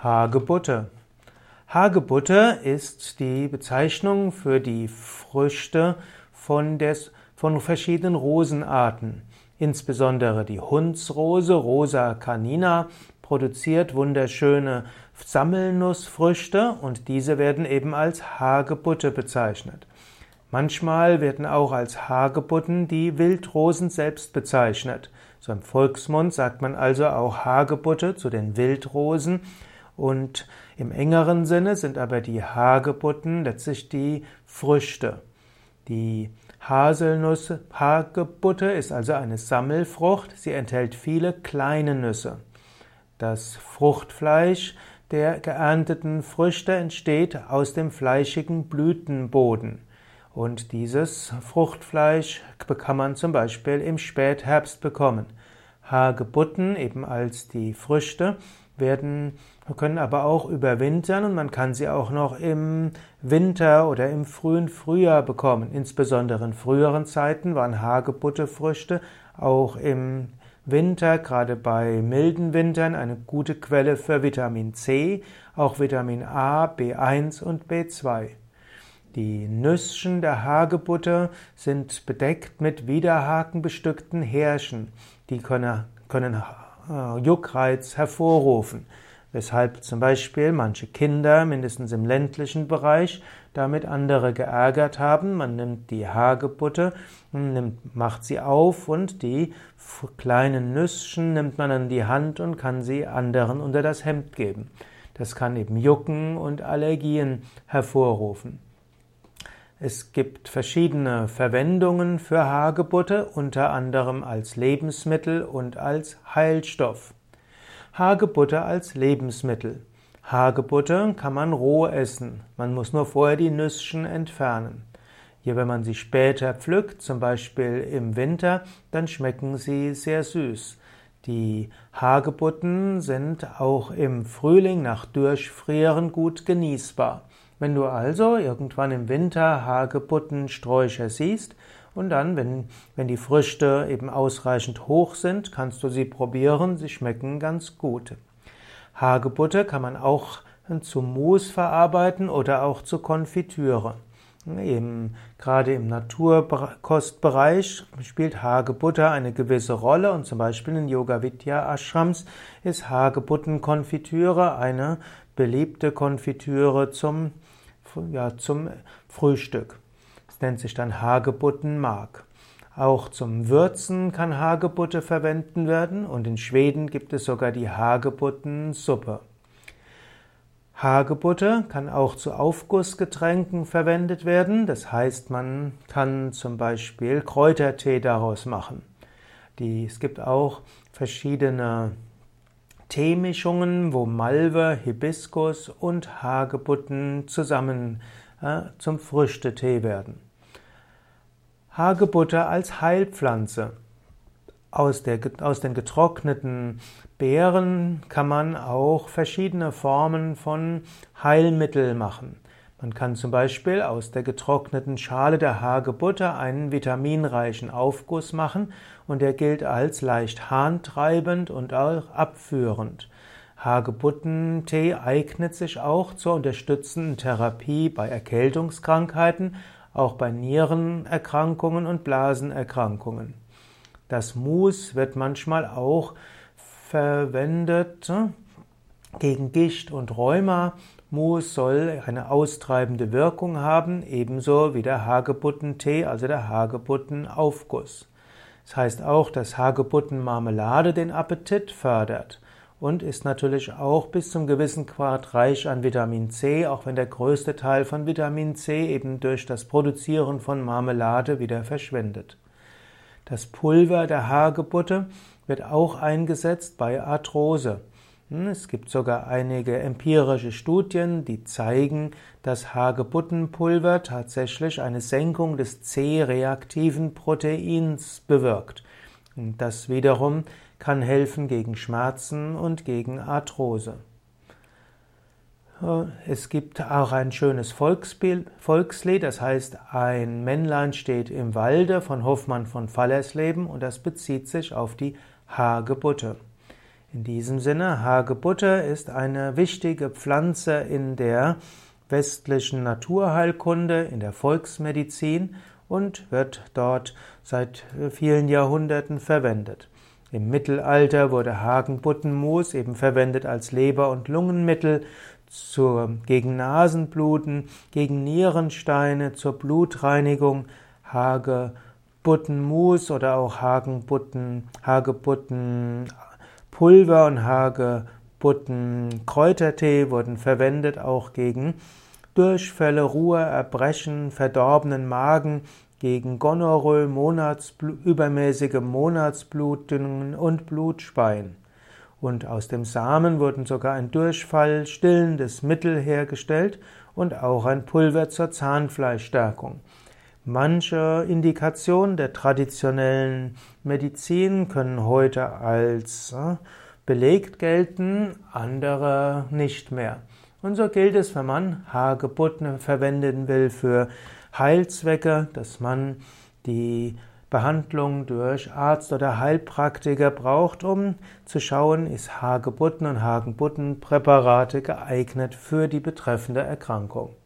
Hagebutte. Hagebutte ist die Bezeichnung für die Früchte von verschiedenen Rosenarten. Insbesondere die Hundsrose, Rosa canina, produziert wunderschöne Sammelnussfrüchte und diese werden eben als Hagebutte bezeichnet. Manchmal werden auch als Hagebutten die Wildrosen selbst bezeichnet. So im Volksmund sagt man also auch Hagebutte zu den Wildrosen. Und im engeren Sinne sind aber die Hagebutten letztlich die Früchte. Die Hagebutte ist also eine Sammelfrucht, sie enthält viele kleine Nüsse. Das Fruchtfleisch der geernteten Früchte entsteht aus dem fleischigen Blütenboden. Und dieses Fruchtfleisch kann man zum Beispiel im Spätherbst bekommen. Hagebutten, eben als die Früchte, können aber auch überwintern und man kann sie auch noch im Winter oder im frühen Frühjahr bekommen. Insbesondere in früheren Zeiten waren Hagebuttefrüchte auch im Winter, gerade bei milden Wintern, eine gute Quelle für Vitamin C, auch Vitamin A, B1 und B2. Die Nüsschen der Hagebutte sind bedeckt mit widerhakenbestückten Härchen. Die können Juckreiz hervorrufen, weshalb zum Beispiel manche Kinder, mindestens im ländlichen Bereich, damit andere geärgert haben. Man nimmt die Hagebutte, macht sie auf und die kleinen Nüsschen nimmt man in die Hand und kann sie anderen unter das Hemd geben. Das kann eben Jucken und Allergien hervorrufen. Es gibt verschiedene Verwendungen für Hagebutte, unter anderem als Lebensmittel und als Heilstoff. Hagebutte als Lebensmittel. Hagebutte kann man roh essen. Man muss nur vorher die Nüsschen entfernen. Hier, wenn man sie später pflückt, zum Beispiel im Winter, dann schmecken sie sehr süß. Die Hagebutten sind auch im Frühling nach Durchfrieren gut genießbar. Wenn du also irgendwann im Winter Hagebuttensträucher siehst und dann, wenn die Früchte eben ausreichend hoch sind, kannst du sie probieren, sie schmecken ganz gut. Hagebutte kann man auch zu Mousse verarbeiten oder auch zu Konfitüre. Gerade im Naturkostbereich spielt Hagebutte eine gewisse Rolle und zum Beispiel in Yoga-Vidya Ashrams ist Hagebuttenkonfitüre eine beliebte Konfitüre zum Frühstück. Es nennt sich dann Hagebuttenmark. Auch zum Würzen kann Hagebutte verwendet werden und in Schweden gibt es sogar die Hagebuttensuppe. Hagebutte kann auch zu Aufgussgetränken verwendet werden. Das heißt, man kann zum Beispiel Kräutertee daraus machen. Es gibt auch verschiedene Teemischungen, wo Malve, Hibiskus und Hagebutten zusammen zum Früchtetee werden. Hagebutte als Heilpflanze. Aus den getrockneten Beeren kann man auch verschiedene Formen von Heilmittel machen. Man kann zum Beispiel aus der getrockneten Schale der Hagebutte einen vitaminreichen Aufguss machen und der gilt als leicht harntreibend und auch abführend. Hagebuttentee eignet sich auch zur unterstützenden Therapie bei Erkältungskrankheiten, auch bei Nierenerkrankungen und Blasenerkrankungen. Das Mousse wird manchmal auch verwendet gegen Gicht und Rheuma. Mousse soll eine austreibende Wirkung haben, ebenso wie der Hagebuttentee, also der Hagebuttenaufguss. Das heißt auch, dass Hagebuttenmarmelade den Appetit fördert und ist natürlich auch bis zum gewissen Grad reich an Vitamin C, auch wenn der größte Teil von Vitamin C eben durch das Produzieren von Marmelade wieder verschwindet. Das Pulver der Hagebutte wird auch eingesetzt bei Arthrose. Es gibt sogar einige empirische Studien, die zeigen, dass Hagebuttenpulver tatsächlich eine Senkung des C-reaktiven Proteins bewirkt. Und das wiederum kann helfen gegen Schmerzen und gegen Arthrose. Es gibt auch ein schönes Volkslied, das heißt Ein Männlein steht im Walde von Hoffmann von Fallersleben und das bezieht sich auf die Hagebutte. In diesem Sinne, Hagebutte ist eine wichtige Pflanze in der westlichen Naturheilkunde, in der Volksmedizin und wird dort seit vielen Jahrhunderten verwendet. Im Mittelalter wurde Hagebuttenmus eben verwendet als Leber- und Lungenmittel gegen Nasenbluten, gegen Nierensteine, zur Blutreinigung. Hagebuttenmus oder auch Hagebuttenpulver und Hagebuttenkräutertee wurden verwendet, auch gegen Durchfälle, Ruhe, Erbrechen, verdorbenen Magen, gegen Gonorrhoe, übermäßige Monatsblutungen und Blutspeien. Und aus dem Samen wurden sogar ein Durchfall stillendes Mittel hergestellt und auch ein Pulver zur Zahnfleischstärkung. Manche Indikationen der traditionellen Medizin können heute als belegt gelten, andere nicht mehr. Und so gilt es, wenn man Hagebutten verwenden will für Heilzwecke, dass man die Behandlung durch Arzt oder Heilpraktiker braucht, um zu schauen, ist Hagebutten und Hagebuttenpräparate geeignet für die betreffende Erkrankung.